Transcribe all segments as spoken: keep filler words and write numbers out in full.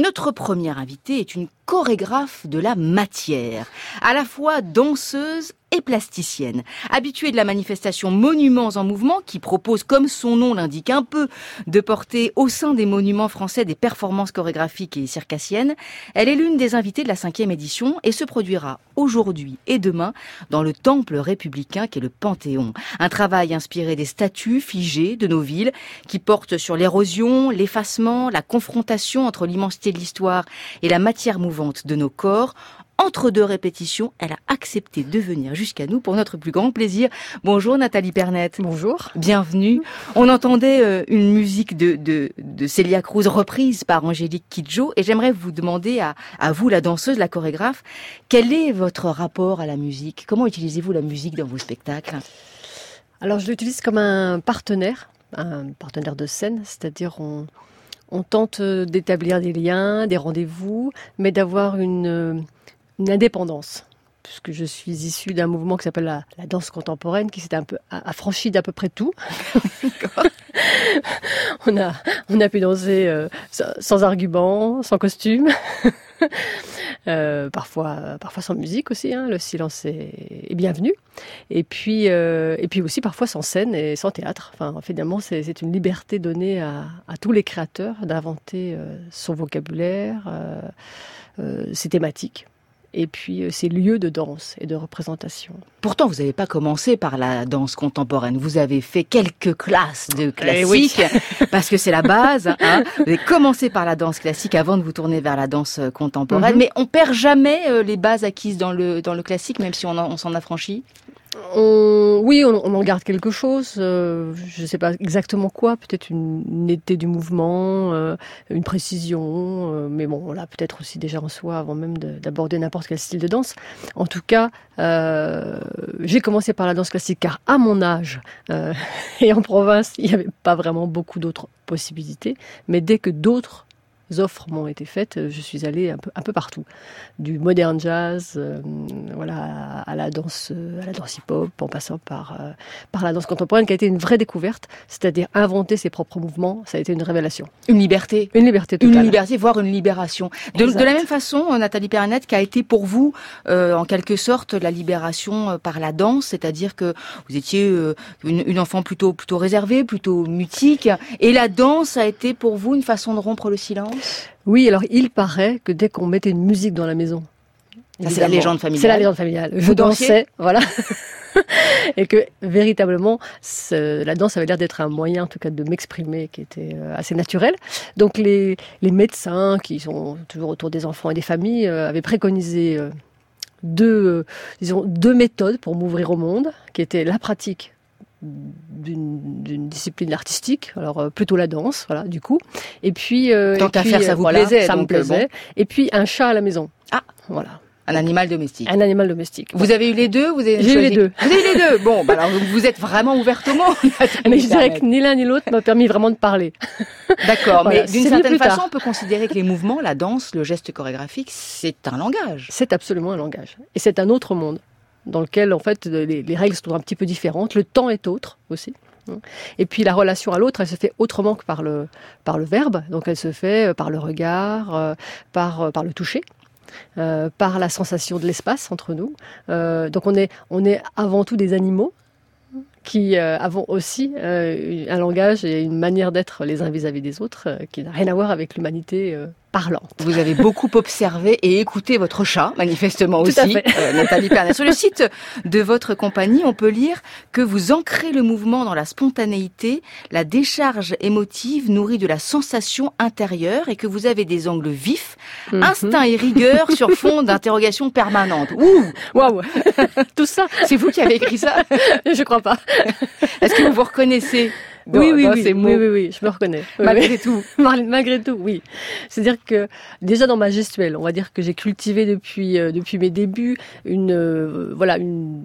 Notre première invitée est une chorégraphe de la matière, à la fois danseuse et plasticienne. Habituée de la manifestation Monuments en Mouvement, qui propose, comme son nom l'indique un peu, de porter au sein des monuments français des performances chorégraphiques et circassiennes, elle est l'une des invitées de la cinquième édition et se produira aujourd'hui et demain dans le temple républicain qu'est le Panthéon. Un travail inspiré des statues figées de nos villes qui portent sur l'érosion, l'effacement, la confrontation entre l'immensité de l'histoire et la matière mouvante de nos corps. Entre deux répétitions, elle a accepté de venir jusqu'à nous pour notre plus grand plaisir. Bonjour Nathalie Pernette. Bonjour. Bienvenue. On entendait euh, une musique de, de, de Celia Cruz reprise par Angélique Kidjo et j'aimerais vous demander à, à vous, la danseuse, la chorégraphe, quel est votre rapport à la musique? Comment utilisez-vous la musique dans vos spectacles? Alors je l'utilise comme un partenaire, un partenaire de scène, c'est-à-dire on, on tente d'établir des liens, des rendez-vous, mais d'avoir une... une indépendance, puisque je suis issue d'un mouvement qui s'appelle la, la danse contemporaine, qui s'est un peu affranchi d'à peu près tout. on a on a pu danser euh, sans argument, sans costume, euh, parfois parfois sans musique aussi. Hein, le silence est, est bienvenu. Et puis euh, et puis aussi parfois sans scène et sans théâtre. Enfin finalement c'est c'est une liberté donnée à à tous les créateurs d'inventer euh, son vocabulaire, euh, euh, ses thématiques. Et puis euh, ces lieux de danse et de représentation. Pourtant, vous n'avez pas commencé par la danse contemporaine. Vous avez fait quelques classes de classique, eh oui. parce que c'est la base. Hein. Vous avez commencé par la danse classique avant de vous tourner vers la danse contemporaine. Mm-hmm. Mais on perd jamais euh, les bases acquises dans le dans le classique, même si on, en, on s'en affranchit. On, oui, on, on en garde quelque chose. Euh, je ne sais pas exactement quoi. Peut-être une, une netteté du mouvement, euh, une précision. Euh, mais bon, on l'a peut-être aussi déjà en soi avant même de, d'aborder n'importe quel style de danse. En tout cas, euh, j'ai commencé par la danse classique car à mon âge euh, et en province, il n'y avait pas vraiment beaucoup d'autres possibilités. Mais dès que d'autres offres m'ont été faites, je suis allée un peu, un peu partout, du modern jazz, euh, voilà, à la danse, à la danse hip-hop, en passant par euh, par la danse contemporaine, qui a été une vraie découverte, c'est-à-dire inventer ses propres mouvements. Ça a été une révélation. Une liberté, une liberté totale, une liberté, voire une libération. De, de la même façon, Nathalie Pernette, qui a été pour vous, euh, en quelque sorte, la libération par la danse, c'est-à-dire que vous étiez euh, une, une enfant plutôt plutôt réservée, plutôt mutique, et la danse a été pour vous une façon de rompre le silence. Oui, alors il paraît que dès qu'on mettait une musique dans la maison, ça, c'est la légende familiale. C'est la légende familiale. Je dansais, voilà. Et que véritablement, la danse avait l'air d'être un moyen, en tout cas, de m'exprimer, qui était assez naturel. Donc les, les médecins, qui sont toujours autour des enfants et des familles, euh, avaient préconisé euh, deux, euh, disons, deux méthodes pour m'ouvrir au monde, qui étaient la pratique D'une, d'une discipline artistique, alors euh, plutôt la danse, voilà, du coup. Et puis, euh, tant qu'à faire, ça vous voilà, plaisait, ça donc, me plaisait. Bon. Et puis un chat à la maison. Ah, voilà. Un animal domestique. Un animal domestique. Vous bon. avez eu les deux, vous avez J'ai choisi... eu les deux. Vous avez eu les deux. Bon, bah alors vous êtes vraiment ouverte au monde. Mais je dirais que ni l'un ni l'autre m'a permis vraiment de parler. D'accord, voilà, mais d'une certaine façon, on peut considérer que les mouvements, la danse, le geste chorégraphique, c'est un langage. C'est absolument un langage. Et c'est un autre monde dans lequel, en fait, les, les règles sont un petit peu différentes. Le temps est autre aussi. Et puis la relation à l'autre, elle se fait autrement que par le, par le verbe. Donc elle se fait par le regard, euh, par, euh, par le toucher, euh, par la sensation de l'espace entre nous. Euh, donc on est, on est avant tout des animaux qui euh, avons aussi euh, un langage et une manière d'être les uns vis-à-vis des autres euh, qui n'a rien à voir avec l'humanité euh, parlante. Vous avez beaucoup observé et écouté votre chat, manifestement Tout aussi, euh, Nathalie Pernette. Sur le site de votre compagnie, on peut lire que vous ancrez le mouvement dans la spontanéité, la décharge émotive nourrie de la sensation intérieure et que vous avez des angles vifs, mm-hmm. instinct et rigueur sur fond d'interrogation permanente. Ouh, waouh, tout ça, c'est vous qui avez écrit ça? Je crois pas. Est-ce que vous vous reconnaissez? Dans, oui, oui, dans oui, ces mots. oui, oui, oui, je me reconnais. Malgré oui. tout. Malgré tout, oui. C'est-à-dire que déjà dans ma gestuelle, on va dire que j'ai cultivé depuis euh, depuis mes débuts une euh, voilà une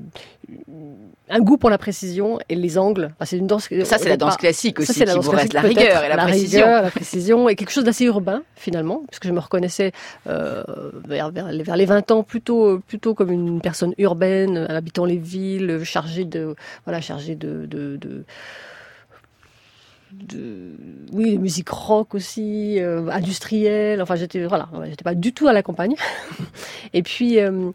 un goût pour la précision et les angles. Enfin, c'est une danse. Ça, c'est la danse classique aussi. Ça, c'est la qui danse vous classique, reste la rigueur et la, la précision. Rigueur, la précision et quelque chose d'assez urbain finalement, puisque je me reconnaissais euh, vers, vers, vers les vingt ans plutôt plutôt comme une personne urbaine, habitant les villes, chargée de voilà chargée de, de, de de, oui, de musique rock aussi, euh, industrielle. Enfin, j'étais, voilà, j'étais pas du tout à la campagne. Et puis, euh,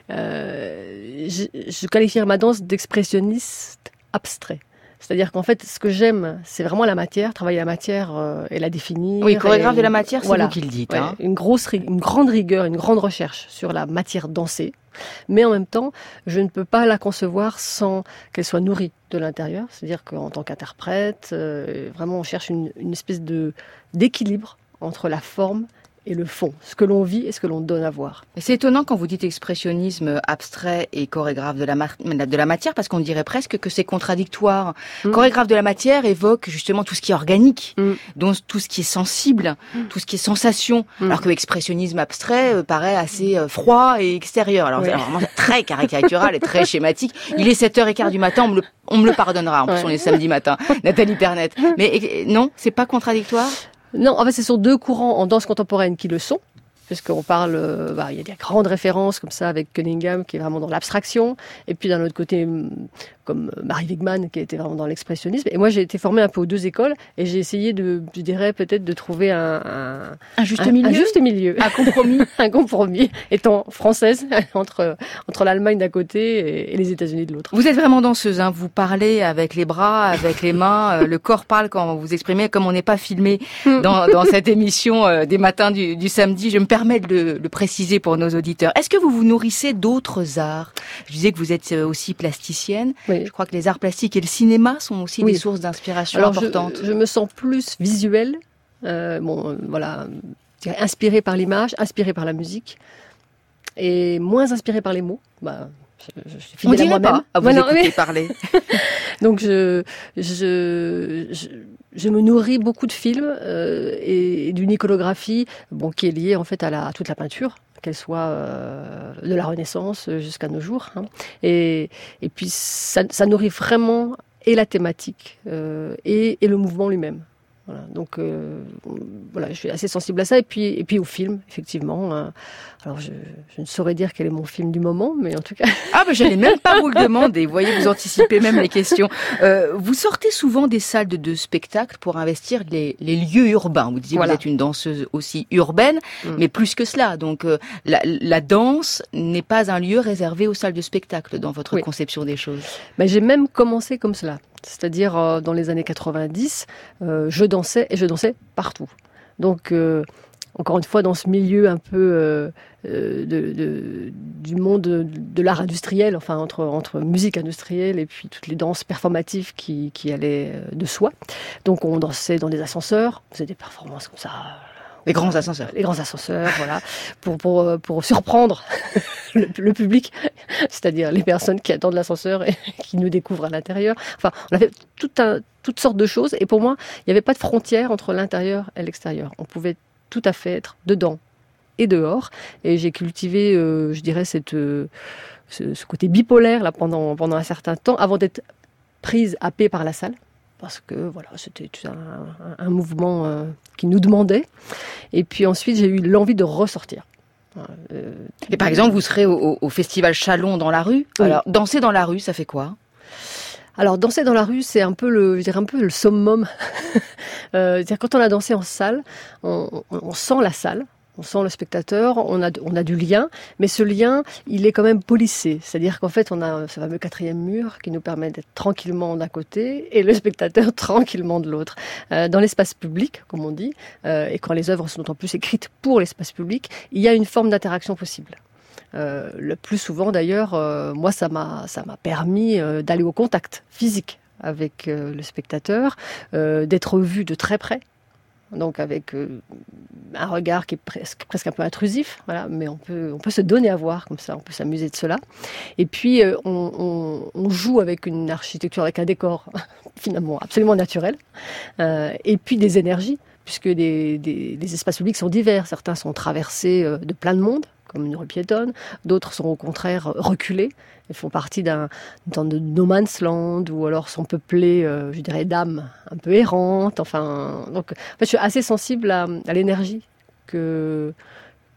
euh, je, je qualifierais ma danse d'expressionniste abstrait. C'est-à-dire qu'en fait, ce que j'aime, c'est vraiment la matière, travailler la matière euh, et la définir. Oui, chorégraphe de la matière, c'est voilà, vous qui le dites. Ouais, hein. Une grosse, une grande rigueur, une grande recherche sur la matière dansée. Mais en même temps, je ne peux pas la concevoir sans qu'elle soit nourrie de l'intérieur. C'est-à-dire qu'en tant qu'interprète, euh, vraiment, on cherche une, une espèce de d'équilibre entre la forme et le fond, ce que l'on vit et ce que l'on donne à voir. C'est étonnant quand vous dites expressionnisme abstrait et chorégraphe de la, ma- de la matière, parce qu'on dirait presque que c'est contradictoire. Mmh. Chorégraphe de la matière évoque justement tout ce qui est organique, mmh. donc tout ce qui est sensible, mmh. tout ce qui est sensation, mmh. alors que expressionnisme abstrait euh, paraît assez euh, froid et extérieur. Alors, oui. alors vraiment très caricatural et très schématique. Il est sept heures quinze du matin, on me le, on me le pardonnera, en plus ouais. on est samedi matin, Nathalie Pernette. Mais et, non, c'est pas contradictoire ? Non, en fait, ce sont deux courants en danse contemporaine qui le sont, puisqu'on parle, euh, bah, il y a des grandes références comme ça avec Cunningham qui est vraiment dans l'abstraction, et puis d'un autre côté, comme Marie Wigman qui était vraiment dans l'expressionnisme. Et moi, j'ai été formée un peu aux deux écoles, et j'ai essayé de, je dirais peut-être de trouver un un, un juste un, milieu, un juste milieu, un compromis, un compromis, étant française entre entre l'Allemagne d'un côté et, et les États-Unis de l'autre. Vous êtes vraiment danseuse, hein. Vous parlez avec les bras, avec les mains, euh, le corps parle quand vous vous exprimez. Comme on n'est pas filmé dans, dans cette émission euh, des matins du, du samedi, je me permets de le, le préciser pour nos auditeurs. Est-ce que vous vous nourrissez d'autres arts ? Je disais que vous êtes aussi plasticienne. Oui. Je crois que les arts plastiques et le cinéma sont aussi oui. des sources d'inspiration Alors importantes. Je, je me sens plus visuelle, euh, bon, euh, voilà, inspirée par l'image, inspirée par la musique, et moins inspirée par les mots. Bah, je, je suis fidèle On dirait à moi-même. Pas à vous voilà, écouter mais... parler. Donc je, je, je, je me nourris beaucoup de films euh, et, et d'une iconographie, bon, qui est liée en fait à, la, à toute la peinture, qu'elle soit euh, de la Renaissance jusqu'à nos jours. Hein. Et, et puis ça, ça nourrit vraiment et la thématique euh, et, et le mouvement lui-même. Voilà, donc euh, voilà, je suis assez sensible à ça et puis et puis au film effectivement. Euh, alors je, je ne saurais dire quel est mon film du moment, mais en tout cas. Ah ben j'allais même pas vous le demander. Vous voyez, vous anticipez même les questions. Euh, vous sortez souvent des salles de, de spectacle pour investir les, les lieux urbains. Vous disiez voilà. Vous êtes une danseuse aussi urbaine, mmh. mais plus que cela. Donc euh, la, la danse n'est pas un lieu réservé aux salles de spectacle dans votre oui. conception des choses. Ben, j'ai même commencé comme cela. C'est-à-dire, euh, dans les années quatre-vingt-dix, euh, je dansais et je dansais partout. Donc, euh, encore une fois, dans ce milieu un peu euh, de, de, du monde de, de l'art industriel, enfin, entre, entre musique industrielle et puis toutes les danses performatives qui, qui allaient de soi. Donc, on dansait dans des ascenseurs, on faisait des performances comme ça. Les grands ascenseurs. Les grands ascenseurs, voilà, pour, pour, pour surprendre le, le public, c'est-à-dire les personnes qui attendent l'ascenseur et qui nous découvrent à l'intérieur. Enfin, on a fait tout un, toutes sortes de choses. Et pour moi, il n'y avait pas de frontière entre l'intérieur et l'extérieur. On pouvait tout à fait être dedans et dehors. Et j'ai cultivé, euh, je dirais, cette, euh, ce, ce côté bipolaire là, pendant, pendant un certain temps, avant d'être prise, happée par la salle. Parce que voilà, c'était un, un, un mouvement euh, qui nous demandait. Et puis ensuite, j'ai eu l'envie de ressortir. Euh, Et par exemple, vous serez au, au festival Chalon dans la rue. Oui. Alors, danser dans la rue, ça fait quoi ? Alors, danser dans la rue, c'est un peu le, je dirais un peu le summum. euh, c'est-à-dire, quand on a dansé en salle, on, on, on sent la salle. On sent le spectateur, on a, on a du lien, mais ce lien, il est quand même polissé. C'est-à-dire qu'en fait, on a ce fameux quatrième mur qui nous permet d'être tranquillement d'un côté et le spectateur tranquillement de l'autre. Euh, dans l'espace public, comme on dit, euh, et quand les œuvres sont d'autant plus écrites pour l'espace public, il y a une forme d'interaction possible. Euh, le plus souvent, d'ailleurs, euh, moi, ça m'a, ça m'a permis euh, d'aller au contact physique avec euh, le spectateur, euh, d'être vu de très près. Donc avec euh, un regard qui est presque, presque un peu intrusif, voilà, mais on peut, on peut se donner à voir comme ça, on peut s'amuser de cela. Et puis euh, on, on, on joue avec une architecture, avec un décor finalement absolument naturel, euh, et puis des énergies, puisque des, des, des espaces publics sont divers. Certains sont traversés euh, de plein de monde, comme une rue piétonne, d'autres sont au contraire reculés. Ils font partie d'un temps de no man's land, ou alors sont peuplés, euh, je dirais, d'âmes un peu errantes. Enfin, donc, en fait, je suis assez sensible à, à l'énergie que,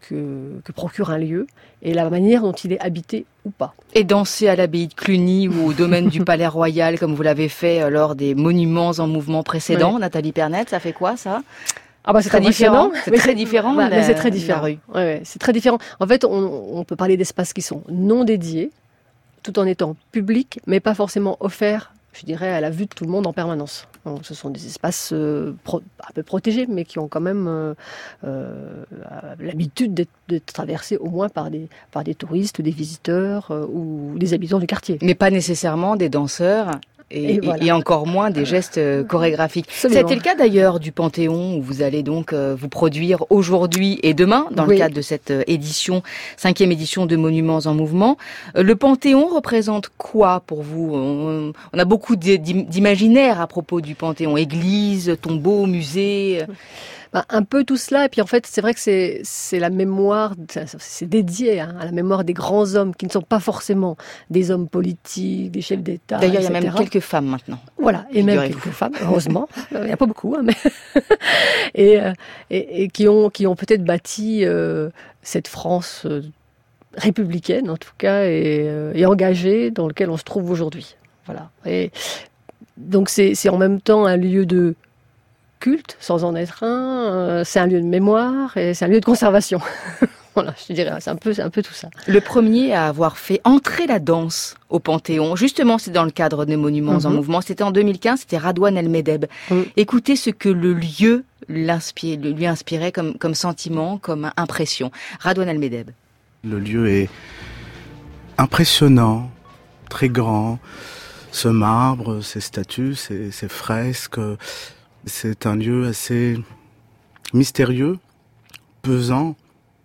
que, que procure un lieu et la manière dont il est habité ou pas. Et danser à l'abbaye de Cluny ou au domaine du Palais Royal, comme vous l'avez fait lors des monuments en mouvement précédents, oui. Nathalie Pernette, ça fait quoi ça? Ah bah c'est très différent. C'est très différent. Bah, la, mais c'est très différent. La rue. Ouais, ouais, c'est très différent. En fait, on, on peut parler d'espaces qui sont non dédiés, tout en étant publics, mais pas forcément offerts, je dirais, à la vue de tout le monde en permanence. Donc, ce sont des espaces euh, pro, un peu protégés, mais qui ont quand même euh, euh, l'habitude d'être, d'être traversés au moins par des, par des touristes, des visiteurs euh, ou des habitants du quartier. Mais pas nécessairement des danseurs. Et, et, voilà. et encore moins des gestes euh, chorégraphiques. Absolument. C'était le cas d'ailleurs du Panthéon où vous allez donc euh, vous produire aujourd'hui et demain dans oui. le cadre de cette euh, édition, cinquième édition de Monuments en Mouvement. Euh, le Panthéon représente quoi pour vous? on, on a beaucoup d'imaginaire à propos du Panthéon. Église, tombeau, musée... Ben, un peu tout cela, et puis en fait c'est vrai que c'est, c'est la mémoire, c'est dédié hein, à la mémoire des grands hommes qui ne sont pas forcément des hommes politiques, des chefs d'État. D'ailleurs, et cetera. Il y a même quelques femmes maintenant. Voilà, et même quelques femmes, heureusement. Il n'y a pas beaucoup, hein, mais et, et, et qui ont qui ont peut-être bâti euh, cette France euh, républicaine en tout cas et, euh, et engagée dans laquelle on se trouve aujourd'hui. Voilà. Et donc c'est c'est en même temps un lieu de culte, sans en être un, euh, c'est un lieu de mémoire et c'est un lieu de conservation. Voilà, je dirais, c'est un peu, c'est un peu tout ça. Le premier à avoir fait entrer la danse au Panthéon, justement, c'est dans le cadre des Monuments mm-hmm. en Mouvement, c'était en deux mille quinze, c'était Radouane El Medeb. Mm. Écoutez ce que le lieu l'inspire, lui inspirait comme, comme sentiment, comme impression. Radouane El Medeb. Le lieu est impressionnant, très grand, ce marbre, ces statues, ces, ces fresques... C'est un lieu assez mystérieux, pesant.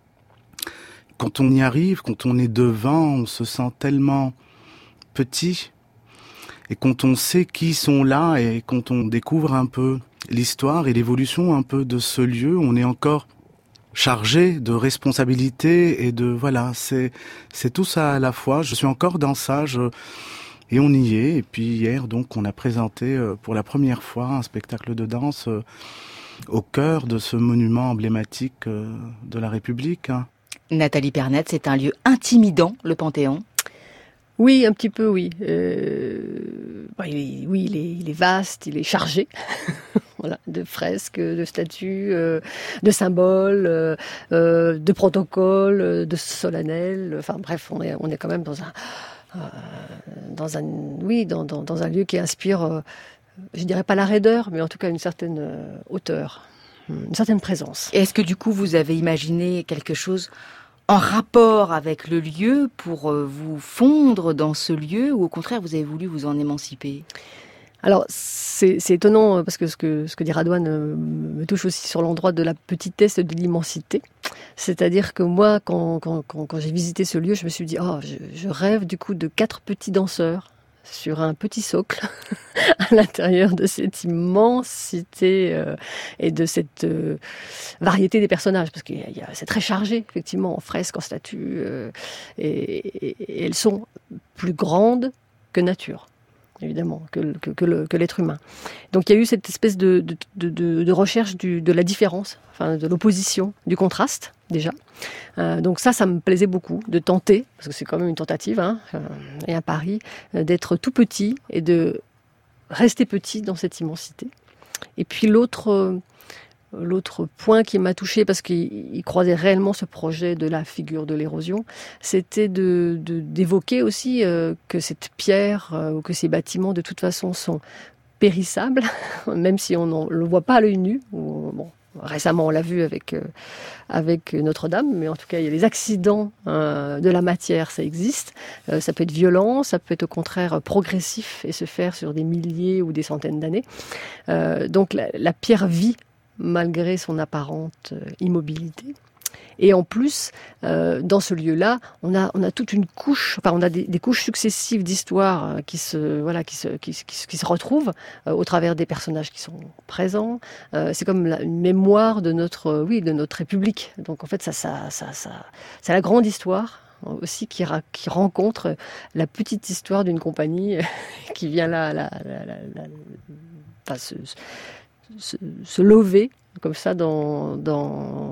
Quand on y arrive, quand on est devant, on se sent tellement petit. Et quand on sait qui sont là et quand on découvre un peu l'histoire et l'évolution un peu de ce lieu, on est encore chargé de responsabilités et de... Voilà, c'est, c'est tout ça à la fois. Je suis encore dans ça, je... Et on y est. Et puis hier, donc, on a présenté euh, pour la première fois un spectacle de danse euh, au cœur de ce monument emblématique euh, de la République. Hein. Nathalie Pernette, c'est un lieu intimidant, le Panthéon? Oui, un petit peu, oui. Euh, bah, il est, oui, il est, il est vaste, il est chargé. Voilà, de fresques, de statues, euh, de symboles, euh, euh, de protocoles, de solennels. Enfin bref, on est, on est quand même dans un... Euh, dans un oui dans, dans, dans un lieu qui inspire euh, je dirais pas la raideur mais en tout cas une certaine euh, hauteur, une certaine présence. Et est-ce que du coup vous avez imaginé quelque chose en rapport avec le lieu pour euh, vous fondre dans ce lieu ou au contraire vous avez voulu vous en émanciper? Alors, c'est, c'est étonnant, parce que ce que, ce que dit Radouane euh, me touche aussi sur l'endroit de la petitesse et de l'immensité. C'est-à-dire que moi, quand, quand, quand, quand j'ai visité ce lieu, je me suis dit, oh, je, je rêve du coup de quatre petits danseurs sur un petit socle à l'intérieur de cette immensité euh, et de cette euh, variété des personnages. Parce que y a, c'est très chargé, effectivement, en fresques, en statues, euh, et, et, et elles sont plus grandes que nature. Évidemment, que, que, que, le, que l'être humain. Donc il y a eu cette espèce de, de, de, de recherche du, de la différence, enfin de l'opposition, du contraste déjà. Euh, donc ça, ça me plaisait beaucoup de tenter, parce que c'est quand même une tentative, hein, euh, et un pari, euh, d'être tout petit et de rester petit dans cette immensité. Et puis l'autre... Euh, L'autre point qui m'a touchée, parce qu'il croisait réellement ce projet de la figure de l'érosion, c'était de, de, d'évoquer aussi euh, que cette pierre euh, ou que ces bâtiments, de toute façon, sont périssables, même si on ne le voit pas à l'œil nu. Ou, bon, récemment, on l'a vu avec, euh, avec Notre-Dame, mais en tout cas, il y a les accidents euh, de la matière, ça existe. Euh, ça peut être violent, ça peut être au contraire progressif et se faire sur des milliers ou des centaines d'années. Euh, donc la, la pierre vit malgré son apparente immobilité. Et en plus, euh, dans ce lieu-là, on a, on a toute une couche, enfin, on a des, des couches successives d'histoire euh, qui se, voilà, qui se, qui, qui, qui se retrouvent euh, au travers des personnages qui sont présents. Euh, c'est comme la, une mémoire de notre, euh, oui, de notre République. Donc en fait, ça, ça, ça, ça, c'est la grande histoire aussi qui, ra- qui rencontre la petite histoire d'une compagnie qui vient là, là, là, là, là, enfin, se, se, se lever comme ça dans, dans,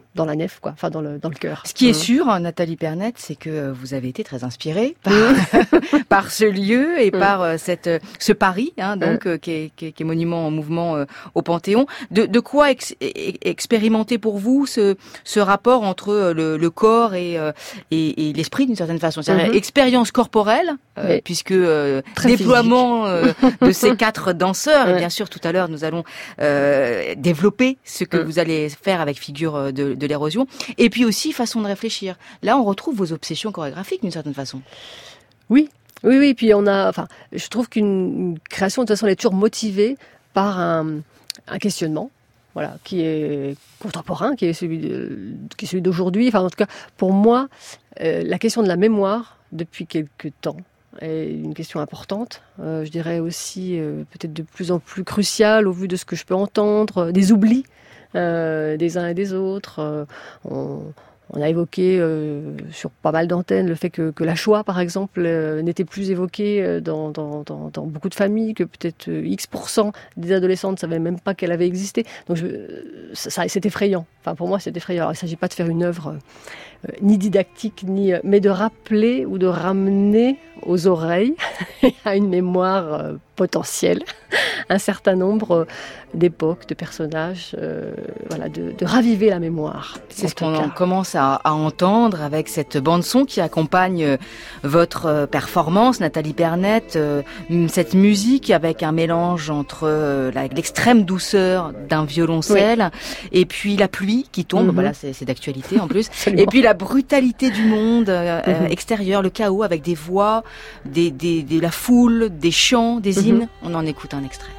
dans la nef, quoi, enfin dans le dans le cœur. Ce qui est Mmh. sûr, Nathalie Pernette, c'est que vous avez été très inspirée par, par ce lieu et Mmh. par euh, cette ce Paris, hein, donc euh, qui, est, qui, est, qui est monument en mouvement euh, au Panthéon. De, de quoi ex, e- expérimenter pour vous ce, ce rapport entre le, le corps et, euh, et, et l'esprit d'une certaine façon, c'est-à-dire Mmh. expérience corporelle, euh, Oui. puisque euh, Très déploiement euh, de ces quatre danseurs. Et Ouais. bien sûr, tout à l'heure, nous allons euh, développer ce que Mmh. vous vous allez faire avec figure de, de l'érosion. Et puis aussi, façon de réfléchir. Là, on retrouve vos obsessions chorégraphiques d'une certaine façon. Oui, oui, oui. Puis on a, enfin, je trouve qu'une une création de toute façon elle est toujours motivée par un, un questionnement, voilà, qui est contemporain, qui est celui, de, qui est celui d'aujourd'hui. Enfin, en tout cas, pour moi, euh, la question de la mémoire depuis quelque temps est une question importante. Euh, je dirais aussi euh, peut-être de plus en plus cruciale au vu de ce que je peux entendre, euh, des oublis euh, des uns et des autres. Euh, on, On a évoqué euh, sur pas mal d'antennes le fait que, que la Shoah, par exemple, euh, n'était plus évoquée dans, dans, dans, dans beaucoup de familles, que peut-être euh, X pour cent des adolescents ne savaient même pas qu'elle avait existé. Donc je, ça, ça, c'est effrayant. Enfin, pour moi, c'est effrayant. Alors, il ne s'agit pas de faire une œuvre euh, ni didactique, ni, mais de rappeler ou de ramener aux oreilles à une mémoire euh, potentielle un certain nombre euh, d'époques, de personnages, euh, voilà, de, de raviver la mémoire. C'est ce qu'on en commence à, à entendre avec cette bande-son qui accompagne votre performance, Nathalie Pernette, euh, cette musique avec un mélange entre euh, la, l'extrême douceur d'un violoncelle oui. et puis la pluie qui tombe, mm-hmm. voilà, c'est, c'est d'actualité en plus, et puis la brutalité du monde euh, mm-hmm. extérieur, le chaos avec des voix, des, des, des, la foule, des chants, des hymnes. Mm-hmm. On en écoute un extrait.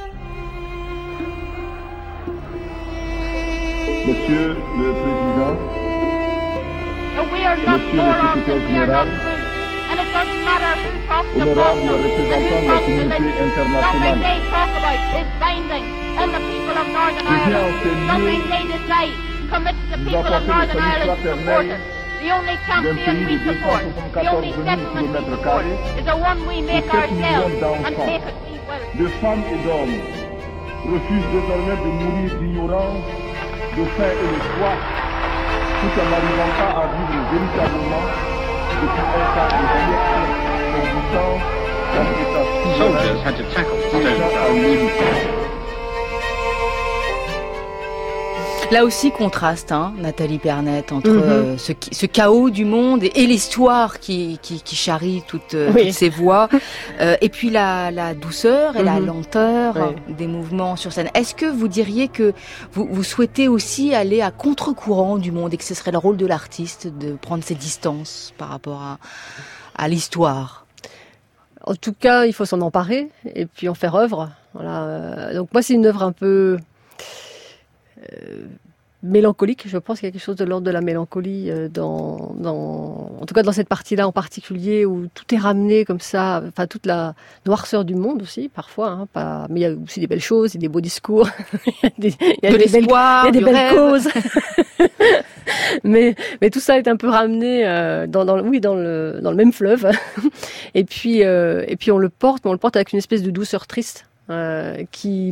Monsieur le Président, Monsieur le Secrétaire général, honorable représentant de la communauté internationale, je viens en ce lieu vous apporter le salut fraternel d'un pays de deux cent soixante-quatorze mille kilomètres carrés et sept millions d'enfants, de femmes et d'hommes, refusent désormais de mourir d'ignorance, de faim et de soif, tout en n'arrivant pas à vivre véritablement depuis un quart de siècle en goûtant dans l'état souverain déjà à l'élite. Là aussi, contraste, hein, Nathalie Pernette, entre mm-hmm. euh, ce, ce chaos du monde et, et l'histoire qui, qui, qui charrie toutes, euh, oui. toutes ces voix, euh, et puis la, la douceur et mm-hmm. la lenteur oui. des mouvements sur scène. Est-ce que vous diriez que vous, vous souhaitez aussi aller à contre-courant du monde et que ce serait le rôle de l'artiste de prendre ses distances par rapport à, à l'histoire ? En tout cas, il faut s'en emparer et puis en faire œuvre. Voilà. Donc moi, c'est une œuvre un peu... Euh, mélancolique, je pense qu'il y a quelque chose de l'ordre de la mélancolie euh, dans, dans, en tout cas dans cette partie-là en particulier où tout est ramené comme ça, enfin toute la noirceur du monde aussi parfois, hein, pas, mais il y a aussi des belles choses, il y a des beaux discours, il y a des, il y a de des l'espoir, belles, il y a des belles rêve. causes, mais mais tout ça est un peu ramené euh, dans, dans, oui dans le dans le même fleuve, et puis euh, et puis on le porte, mais on le porte avec une espèce de douceur triste euh, qui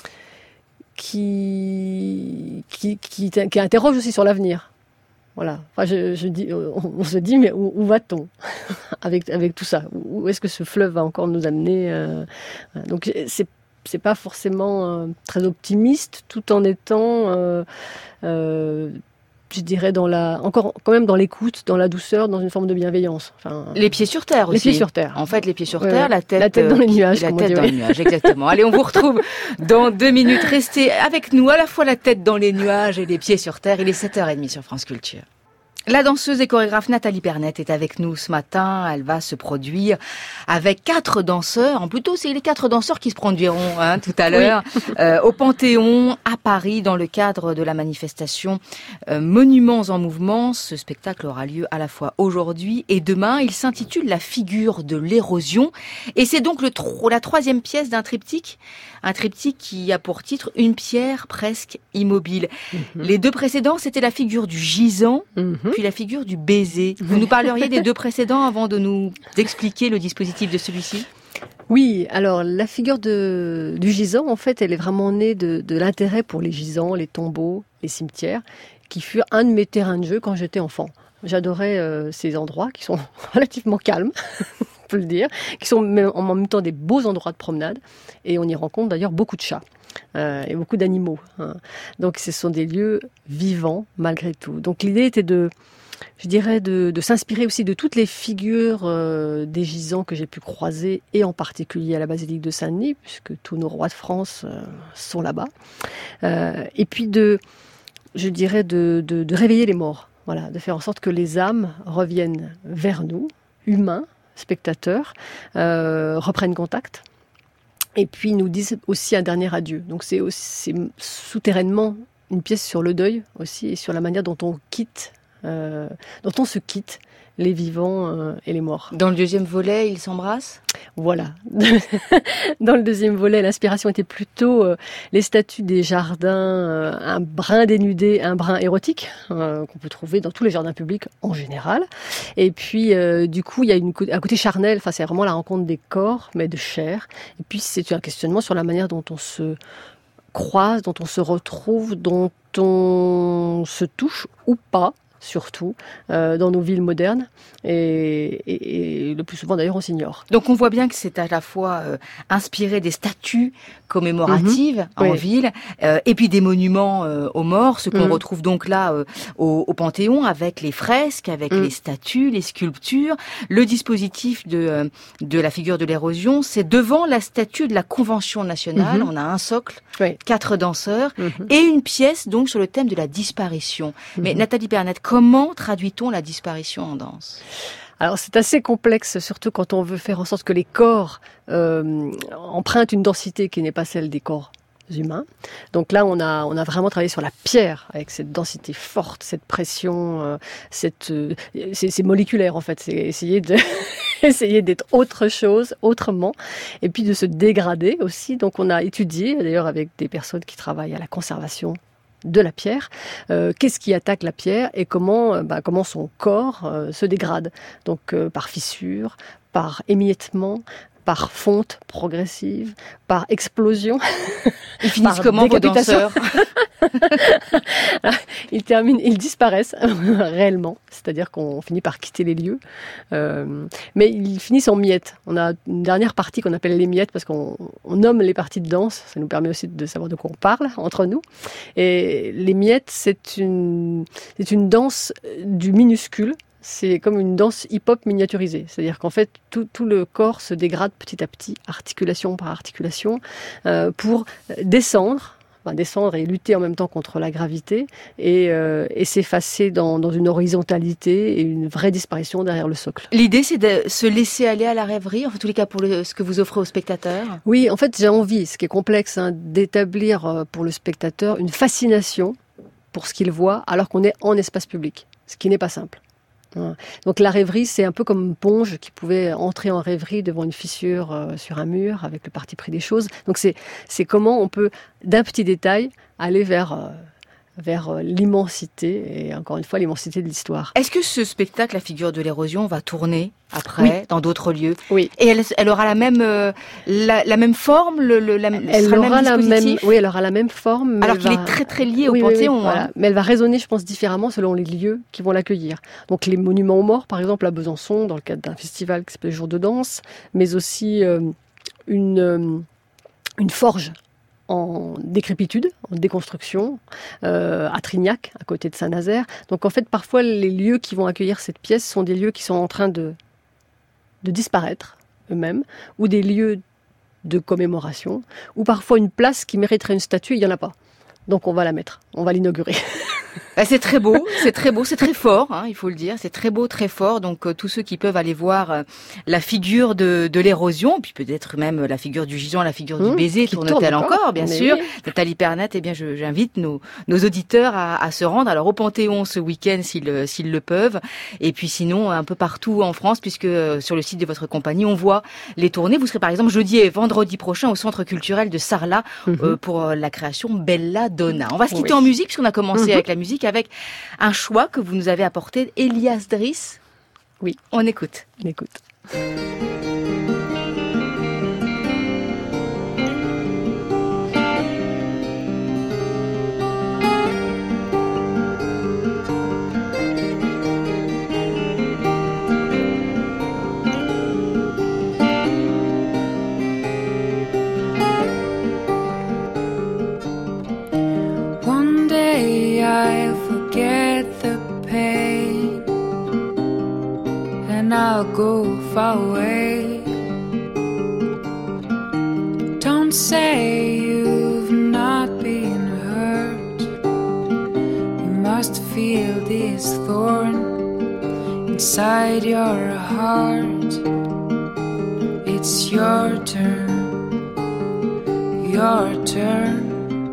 Qui, qui, qui, qui interroge aussi sur l'avenir. Voilà. Enfin, je, je dis, on, on se dit, mais où, où va-t-on avec, avec tout ça ? Où est-ce que ce fleuve va encore nous amener euh, Donc, c'est, c'est pas forcément euh, très optimiste, tout en étant, euh, euh, je dirais, dans la, encore quand même dans l'écoute, dans la douceur, dans une forme de bienveillance. Enfin, les pieds sur terre aussi. Les pieds sur terre. En fait, les pieds sur ouais, terre, la tête, la tête dans les nuages. La tête dit, dans oui. les nuages, exactement. Allez, on vous retrouve dans deux minutes. Restez avec nous, à la fois la tête dans les nuages et les pieds sur terre. Il est sept heures trente sur France Culture. La danseuse et chorégraphe Nathalie Pernette est avec nous ce matin. Elle va se produire avec quatre danseurs. En plutôt, c'est les quatre danseurs qui se produiront hein, tout à l'heure oui. euh, au Panthéon à Paris dans le cadre de la manifestation euh, Monuments en mouvement. Ce spectacle aura lieu à la fois aujourd'hui et demain. Il s'intitule La figure de l'érosion et c'est donc le tro- la troisième pièce d'un triptyque. Un triptyque qui a pour titre Une pierre presque immobile. Mm-hmm. Les deux précédents, c'était la figure du gisant, mm-hmm. puis la figure du baiser. Vous nous parleriez des deux précédents avant de nous expliquer le dispositif de celui-ci ? Oui, alors la figure de, du gisant, en fait, elle est vraiment née de, de l'intérêt pour les gisants, les tombeaux, les cimetières, qui fut un de mes terrains de jeu quand j'étais enfant. J'adorais euh, ces endroits qui sont relativement calmes, on peut le dire, qui sont même, en même temps des beaux endroits de promenade. Et on y rencontre d'ailleurs beaucoup de chats euh, et beaucoup d'animaux. Hein. Donc ce sont des lieux vivants malgré tout. Donc l'idée était de, je dirais, de, de s'inspirer aussi de toutes les figures euh, des gisants que j'ai pu croiser, et en particulier à la basilique de Saint-Denis, puisque tous nos rois de France euh, sont là-bas. Euh, et puis de, je dirais, de, de, de réveiller les morts. Voilà, de faire en sorte que les âmes reviennent vers nous, humains, spectateurs, euh, reprennent contact, et puis nous disent aussi un dernier adieu. Donc c'est, aussi, c'est souterrainement une pièce sur le deuil aussi, et sur la manière dont on quitte, euh, dont on se quitte les vivants euh, et les morts. Dans le deuxième volet, ils s'embrassent ? Voilà. Dans le deuxième volet, l'inspiration était plutôt euh, les statues des jardins, euh, un brin dénudé, un brin érotique, euh, qu'on peut trouver dans tous les jardins publics en général. Et puis, euh, du coup, il y a une, un côté charnel, enfin, c'est vraiment la rencontre des corps, mais de chair. Et puis, c'est un questionnement sur la manière dont on se croise, dont on se retrouve, dont on se touche ou pas, surtout euh, dans nos villes modernes, et, et, et le plus souvent d'ailleurs on s'ignore. Donc on voit bien que c'est à la fois euh, inspiré des statues commémoratives mmh. en oui. ville, euh, et puis des monuments euh, aux morts, ce qu'on mmh. retrouve donc là euh, au, au Panthéon, avec les fresques, avec mmh. les statues, les sculptures. Le dispositif de, euh, de la figure de l'érosion, c'est devant la statue de la Convention nationale, mmh. on a un socle, oui. quatre danseurs, mmh. et une pièce donc sur le thème de la disparition. Mmh. Mais Nathalie Pernette, comment traduit-on la disparition en danse ? Alors c'est assez complexe, surtout quand on veut faire en sorte que les corps euh, empruntent une densité qui n'est pas celle des corps humains. Donc là, on a on a vraiment travaillé sur la pierre avec cette densité forte, cette pression, euh, cette euh, c'est, c'est moléculaire en fait. C'est essayer de essayer d'être autre chose, autrement, et puis de se dégrader aussi. Donc on a étudié d'ailleurs avec des personnes qui travaillent à la conservation de la pierre, euh, qu'est-ce qui attaque la pierre et comment, euh, bah, comment son corps euh, se dégrade. Donc euh, par fissure, par émiettement, par fonte progressive, par explosion. Ils finissent comment vos danseurs ? Ils terminent, ils disparaissent réellement, c'est-à-dire qu'on finit par quitter les lieux, euh, mais ils finissent en miettes. On a une dernière partie qu'on appelle les miettes parce qu'on on nomme les parties de danse, ça nous permet aussi de savoir de quoi on parle entre nous. Et les miettes, c'est une, c'est une danse du minuscule. C'est comme une danse hip-hop miniaturisée. C'est-à-dire qu'en fait, tout, tout le corps se dégrade petit à petit, articulation par articulation, euh, pour descendre, enfin descendre et lutter en même temps contre la gravité, et, euh, et s'effacer dans, dans une horizontalité et une vraie disparition derrière le socle. L'idée, c'est de se laisser aller à la rêverie, en tous les cas pour le, ce que vous offrez aux spectateurs ? Oui, en fait, j'ai envie, ce qui est complexe, hein, d'établir pour le spectateur une fascination pour ce qu'il voit, alors qu'on est en espace public, ce qui n'est pas simple. Donc la rêverie, c'est un peu comme une ponge qui pouvait entrer en rêverie devant une fissure euh, sur un mur avec le parti pris des choses. Donc c'est, c'est comment on peut, d'un petit détail, aller vers, euh, vers l'immensité, et encore une fois, l'immensité de l'histoire. Est-ce que ce spectacle, la figure de l'érosion, va tourner après, oui. dans d'autres lieux ? Oui. Et elle, elle aura la même, euh, la, la même forme, le, le, la, elle sera aura le même la même, oui, elle aura la même forme. Mais alors qu'il va... est très très lié au oui, Panthéon. Oui, oui, voilà. Hein. Mais elle va résonner, je pense, différemment selon les lieux qui vont l'accueillir. Donc les monuments aux morts, par exemple, à Besançon, dans le cadre d'un festival qui s'appelle Jour de danse, mais aussi euh, une, euh, une forge en décrépitude, en déconstruction, euh, à Trignac, à côté de Saint-Nazaire. Donc en fait, parfois, les lieux qui vont accueillir cette pièce sont des lieux qui sont en train de, de disparaître eux-mêmes, ou des lieux de commémoration, ou parfois une place qui mériterait une statue, il n'y en a pas. Donc on va la mettre, on va l'inaugurer. Bah, c'est très beau, c'est très beau, c'est très fort, hein, il faut le dire. C'est très beau, très fort. Donc euh, tous ceux qui peuvent aller voir euh, la figure de, de l'érosion, puis peut-être même la figure du gisant, la figure mmh, du baiser, tourne-t-elle encore, encore, bien sûr. Oui. Nathalie Pernette, eh bien, je, j'invite nos, nos auditeurs à, à se rendre alors au Panthéon ce week-end s'ils, s'ils le peuvent. Et puis sinon, un peu partout en France, puisque euh, sur le site de votre compagnie, on voit les tournées. Vous serez par exemple jeudi et vendredi prochain au Centre culturel de Sarlat mmh. euh, pour euh, la création Bella Donna. On va se quitter oui. en musique, puisqu'on a commencé mmh. avec la musique, avec un choix que vous nous avez apporté, Elias Driss. Oui. On écoute. On écoute. I'll go far away. Don't say you've not been hurt. You must feel this thorn inside your heart. It's your turn, your turn.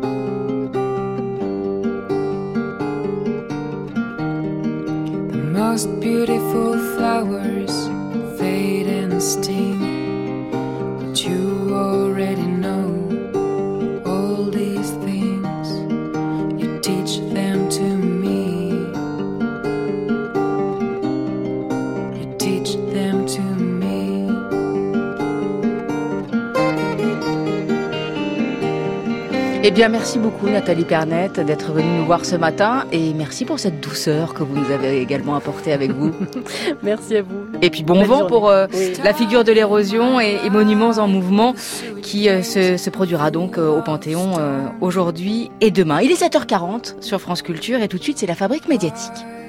The most beautiful flowers fade and sting, but you already know all these things. You teach them to me. You teach them to me. Eh bien, merci beaucoup Nathalie Pernette d'être venue nous voir ce matin et merci pour cette douceur que vous nous avez également apportée avec vous. Merci à vous. Et puis bon Belle vent journée. pour euh, Oui. la figure de l'érosion et, et Monuments en mouvement qui euh, se, se produira donc euh, au Panthéon euh, aujourd'hui et demain. Il est sept heures quarante sur France Culture et tout de suite c'est la Fabrique médiatique.